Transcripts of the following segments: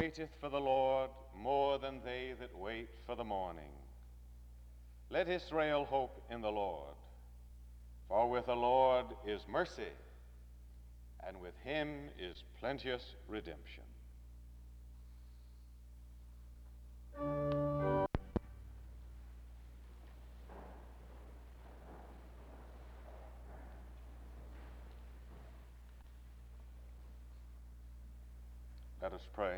waiteth for the Lord more than they that wait for the morning. Let Israel hope in the Lord, for with the Lord is mercy, and with him is plenteous redemption. Let us pray.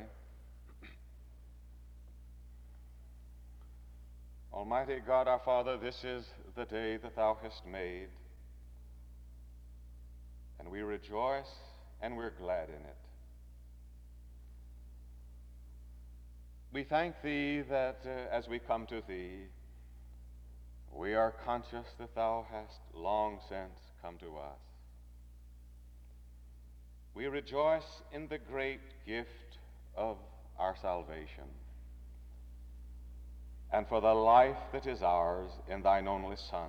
Almighty God, our Father, this is the day that thou hast made, and we rejoice and we're glad in it. We thank thee that as we come to thee, we are conscious that thou hast long since come to us. We rejoice in the great gift of our salvation, and for the life that is ours in thine only Son.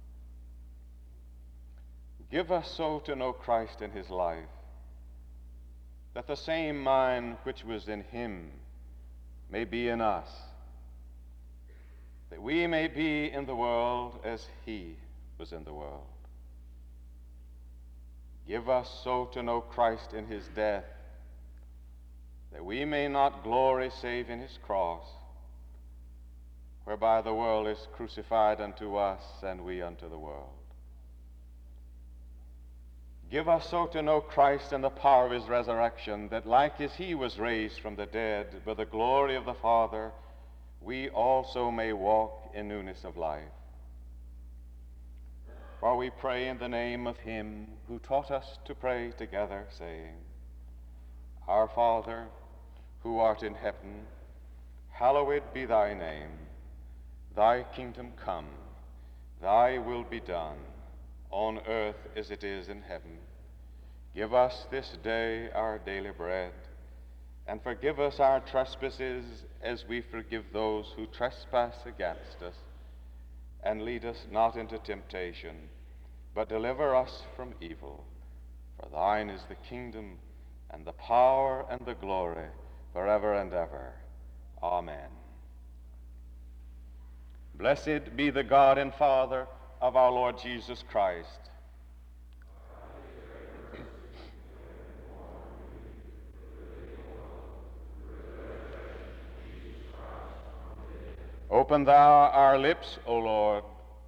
Give us so to know Christ in his life, that the same mind which was in him may be in us, that we may be in the world as he was in the world. Give us so to know Christ in his death, that we may not glory save in his cross, whereby the world is crucified unto us and we unto the world. Give us so to know Christ in the power of his resurrection, that like as he was raised from the dead by the glory of the Father, we also may walk in newness of life. For we pray in the name of him who taught us to pray together, saying, Our Father, who art in heaven, hallowed be thy name. Thy kingdom come, thy will be done, on earth as it is in heaven. Give us this day our daily bread, and forgive us our trespasses as we forgive those who trespass against us. And lead us not into temptation, but deliver us from evil. For thine is the kingdom, and the power, and the glory, forever and ever. Amen. Blessed be the God and Father of our Lord Jesus Christ. Open thou our lips, O Lord.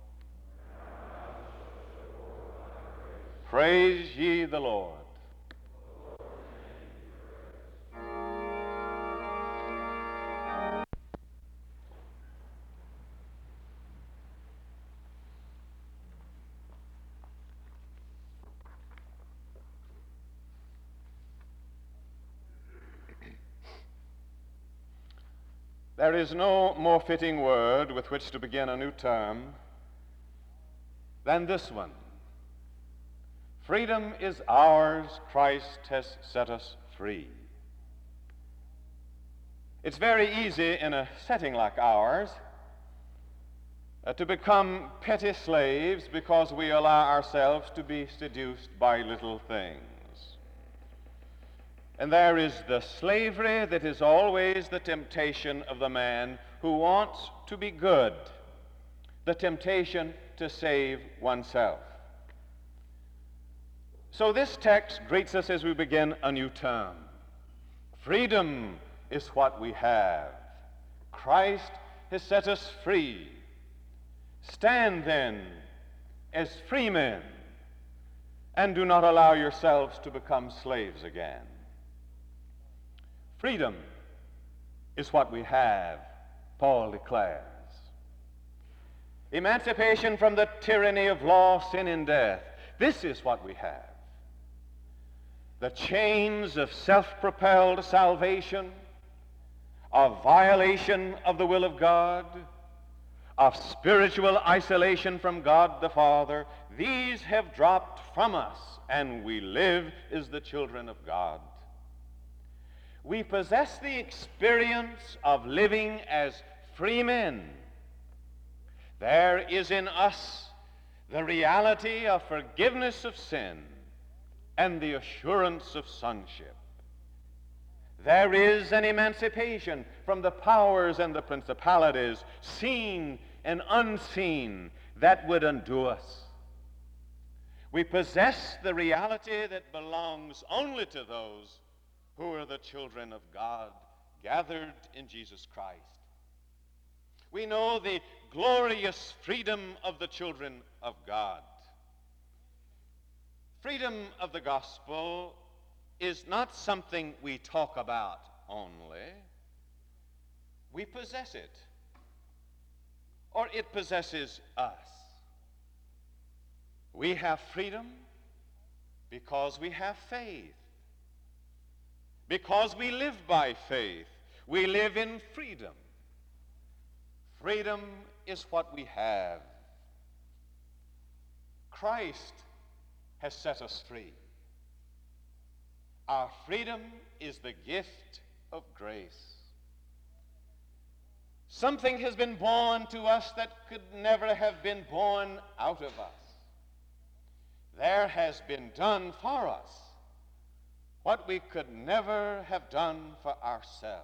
Praise ye the Lord. There is no more fitting word with which to begin a new term than this one. Freedom is ours, Christ has set us free. It's very easy in a setting like ours to become petty slaves because we allow ourselves to be seduced by little things. And there is the slavery that is always the temptation of the man who wants to be good, the temptation to save oneself. So this text greets us as we begin a new term. Freedom is what we have. Christ has set us free. Stand then as free men, and do not allow yourselves to become slaves again. Freedom is what we have, Paul declares. Emancipation from the tyranny of law, sin, and death. This is what we have. The chains of self-propelled salvation, of violation of the will of God, of spiritual isolation from God the Father, these have dropped from us, and we live as the children of God. We possess the experience of living as free men. There is in us the reality of forgiveness of sin and the assurance of sonship. There is an emancipation from the powers and the principalities, seen and unseen, that would undo us. We possess the reality that belongs only to those who are the children of God, gathered in Jesus Christ. We know the glorious freedom of the children of God. Freedom of the gospel is not something we talk about only. We possess it, or it possesses us. We have freedom because we have faith. Because we live by faith, we live in freedom. Freedom is what we have. Christ has set us free. Our freedom is the gift of grace. Something has been born to us that could never have been born out of us. There has been done for us what we could never have done for ourselves.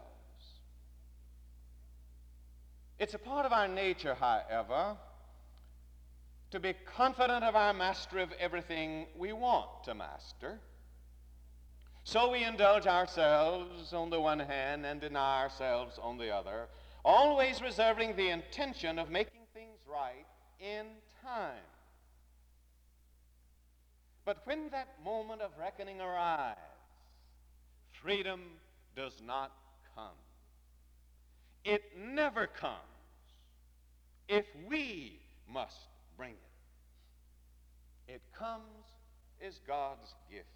It's a part of our nature, however, to be confident of our master of everything we want to master. So we indulge ourselves on the one hand and deny ourselves on the other, always reserving the intention of making things right in time. But when that moment of reckoning arrives, freedom does not come. It never comes if we must bring it. It comes as God's gift.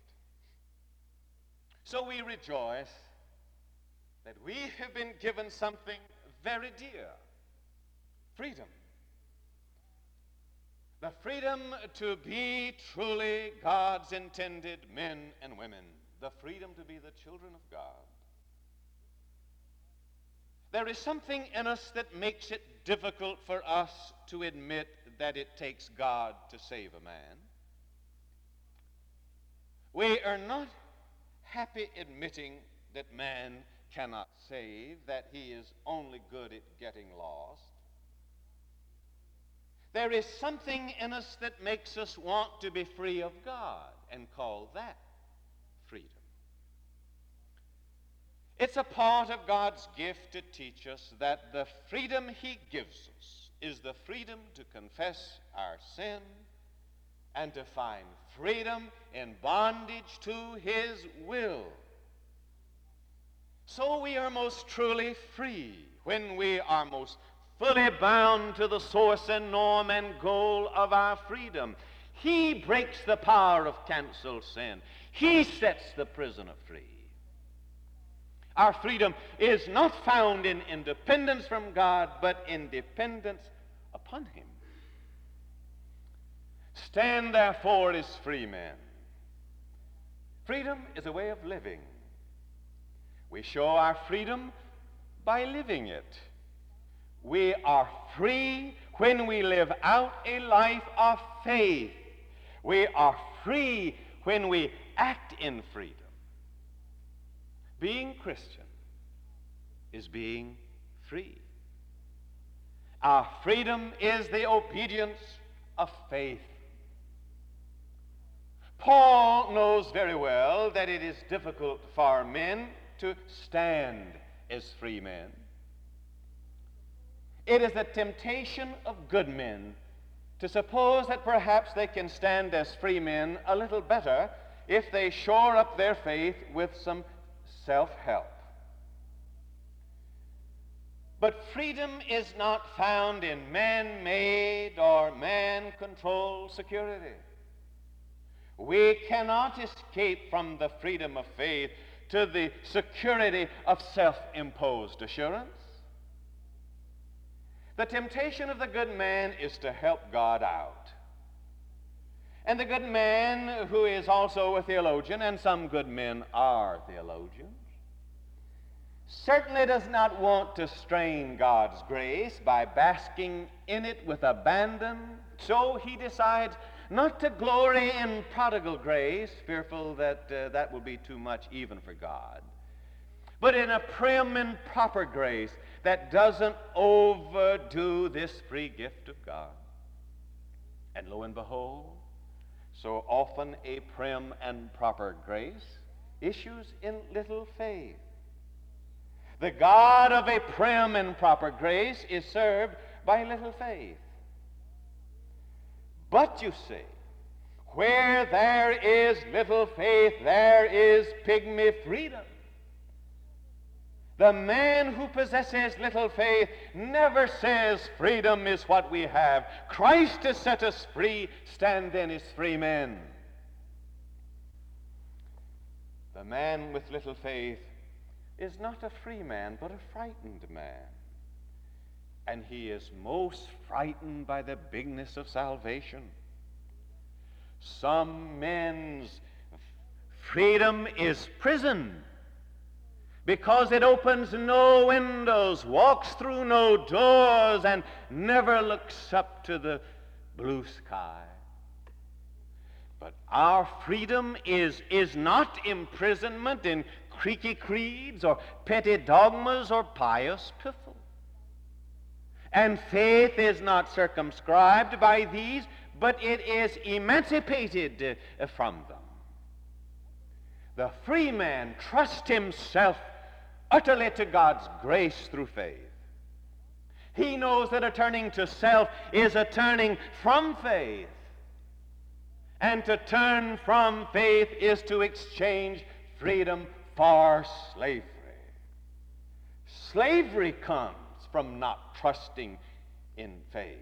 So we rejoice that we have been given something very dear, freedom. The freedom to be truly God's intended men and women. The freedom to be the children of God. There is something in us that makes it difficult for us to admit that it takes God to save a man. We are not happy admitting that man cannot save, that he is only good at getting lost. There is something in us that makes us want to be free of God and call that freedom. It's a part of God's gift to teach us that the freedom he gives us is the freedom to confess our sin and to find freedom in bondage to his will. So we are most truly free when we are most fully bound to the source and norm and goal of our freedom. He breaks the power of canceled sin. He sets the prisoner free. Our freedom is not found in independence from God, but in dependence upon him. Stand therefore as free men. Freedom is a way of living. We show our freedom by living it. We are free when we live out a life of faith. We are free when we act in freedom. Being Christian is being free. Our freedom is the obedience of faith. Paul knows very well that it is difficult for men to stand as free men. It is a temptation of good men to suppose that perhaps they can stand as free men a little better if they shore up their faith with some self-help. But freedom is not found in man-made or man-controlled security. We cannot escape from the freedom of faith to the security of self-imposed assurance. The temptation of the good man is to help God out. And the good man, who is also a theologian, and some good men are theologians, certainly does not want to strain God's grace by basking in it with abandon. So he decides not to glory in prodigal grace, fearful that that will be too much even for God, but in a prim and proper grace that doesn't overdo this free gift of God. And lo and behold, so often a prim and proper grace issues in little faith. The God of a prim and proper grace is served by little faith. But you see, where there is little faith, there is pygmy freedom. The man who possesses little faith never says freedom is what we have. Christ has set us free, stand then as free men. The man with little faith is not a free man, but a frightened man. And he is most frightened by the bigness of salvation. Some men's freedom is prison, because it opens no windows, walks through no doors, and never looks up to the blue sky. But our freedom is not imprisonment in creaky creeds or petty dogmas or pious piffle. And faith is not circumscribed by these, but it is emancipated from them. The free man trusts himself utterly to God's grace through faith. He knows that a turning to self is a turning from faith. And to turn from faith is to exchange freedom for slavery. Slavery comes from not trusting in faith.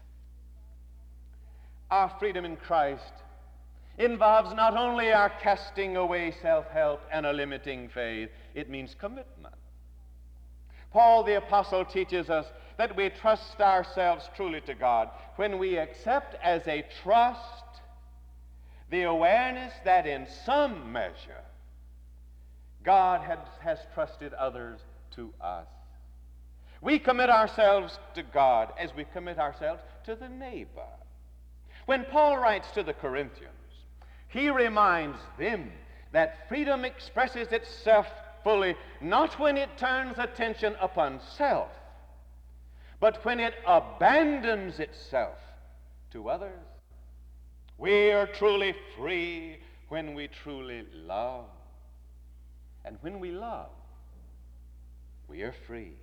Our freedom in Christ involves not only our casting away self-help and a limiting faith, it means commitment. Paul the Apostle teaches us that we trust ourselves truly to God when we accept as a trust the awareness that in some measure God has trusted others to us. We commit ourselves to God as we commit ourselves to the neighbor. When Paul writes to the Corinthians, he reminds them that freedom expresses itself fully not when it turns attention upon self, but when it abandons itself to others. We are truly free when we truly love. And when we love, we are free.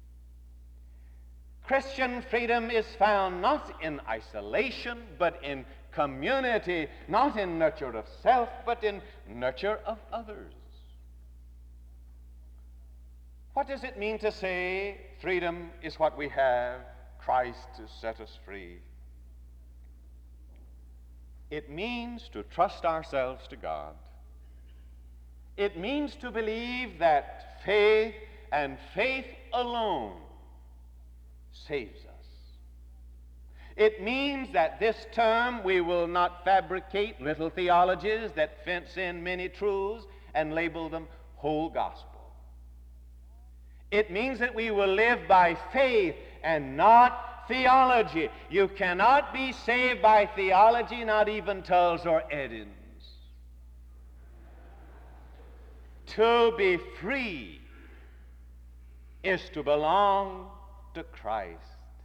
Christian freedom is found not in isolation, but in community, not in nurture of self, but in nurture of others. What does it mean to say freedom is what we have, Christ has set us free? It means to trust ourselves to God. It means to believe that faith and faith alone saves us. It means that this term we will not fabricate little theologies that fence in many truths and label them whole gospel. It means that we will live by faith and not theology. You cannot be saved by theology, not even Tulls or Edens. To be free is to belong to Christ.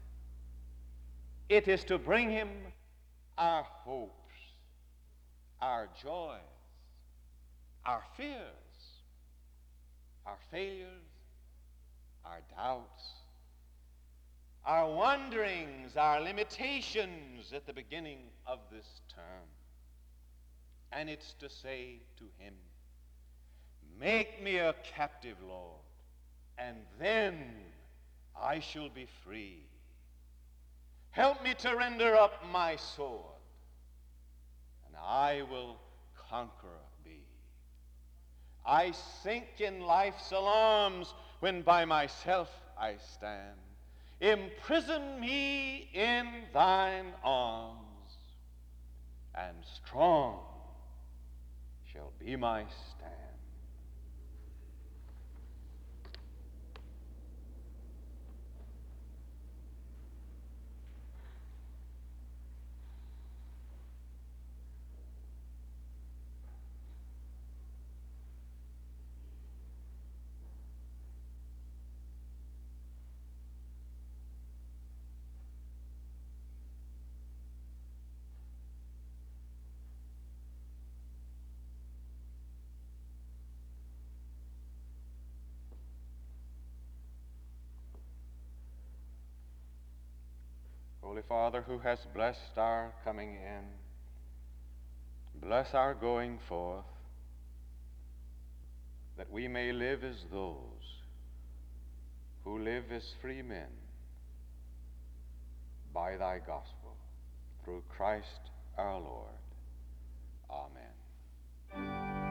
It is to bring him our hopes, our joys, our fears, our failures, our doubts, our wanderings, our limitations at the beginning of this term. And it's to say to him, make me a captive, Lord, and then I shall be free. Help me to render up my sword, and I will conquer thee. I sink in life's alarms when by myself I stand. Imprison me in thine arms, and strong shall be my stand. Holy Father, who has blessed our coming in, bless our going forth, that we may live as those who live as free men by thy gospel, through Christ our Lord. Amen.